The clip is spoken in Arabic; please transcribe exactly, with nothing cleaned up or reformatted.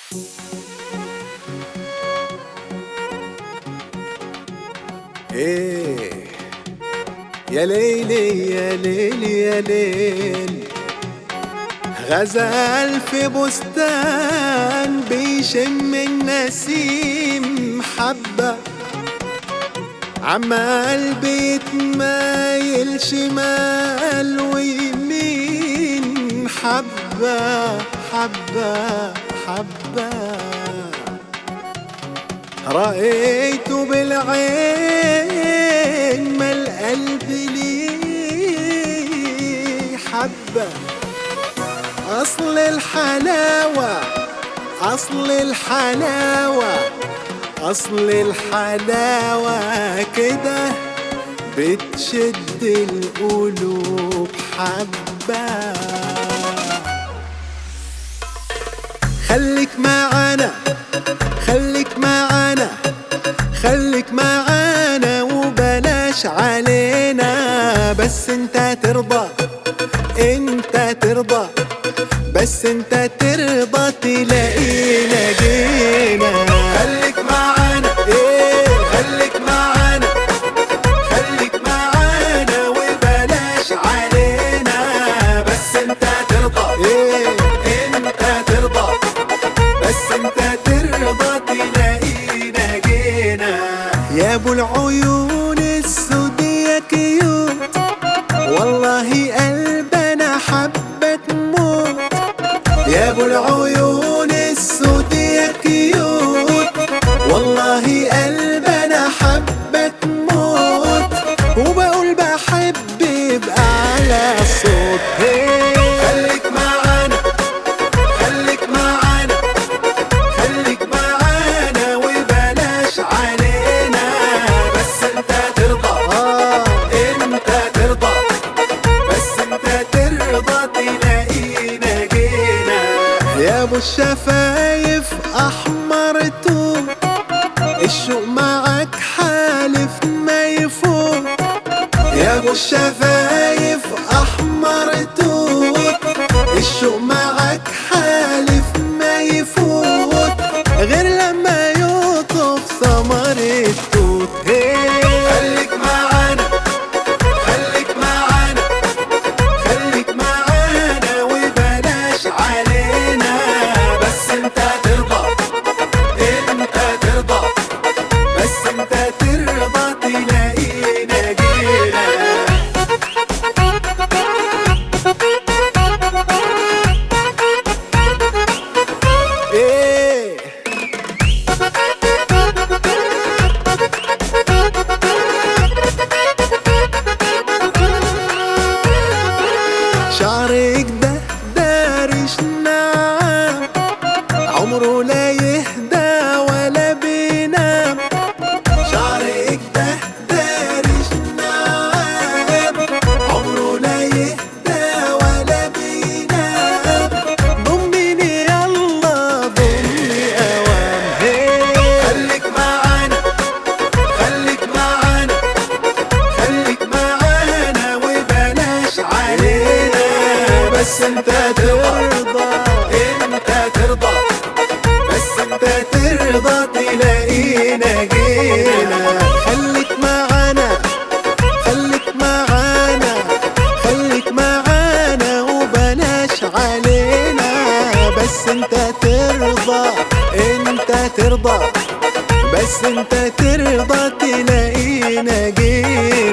ايه يا ليلي يا ليلي يا ليل، غزال في بستان بيشم النسيم حبة، عمال بيتمايل شمال ويمين حبة حبة حبة. رأيته بالعين ما القلب ليه حبة. أصل الحلاوة أصل الحلاوة أصل الحلاوة كده بتشد القلوب حبة. خليك معانا خليك معانا خليك معانا وبلاش علينا، بس انت ترضى انت ترضى بس انت ترضى تلاقينا جينا. خليك معانا ايه خليك معانا خليك معانا وبلاش علينا، بس انت ترضى ايه انت ترضى بس انت ترضى تلاقينا جينا. يا ابو العيون السود يا كيوت، والله قلبنا حبة موت. يا ابو العيون السود يا كيوت، والله قلبنا حبة موت. وبقول بحب بأعلى صوت. خليك معانا خليك معانا خليك معانا وبلاش علينا، بس انت ترضى اه انت ترضى بس انت ترضى تلاقينا جينا. يا ابو الشفايف احمر توب، الشوق معاك حالف ما يفوت. يا ابو الشفايف احمر توب، الشوق معاك حالف ما يفوت، غير لما يقطف ثمر التوت. خليك معانا خليك معانا خليك معانا وبلاش علينا، بس انت ترضى انت ترضى بس انت ترضى تلاقينا جينا. ايه شعرك ده دارش ناعم، عمره لا يهدى ولا بينام. شعرك ده دارش ناعم، عمره لا يهدى ولا بينام. ضمني يلا ضمني اوام. خليك معانا خليك معانا خليك معانا وبلاش علينا، بس انت ترضى انت ترضى بس انت ترضى تلاقينا جينا. خليك معانا خليك معانا خليك معانا وبلاش علينا، بس انت ترضى انت ترضى بس انت ترضى تلاقينا جينا.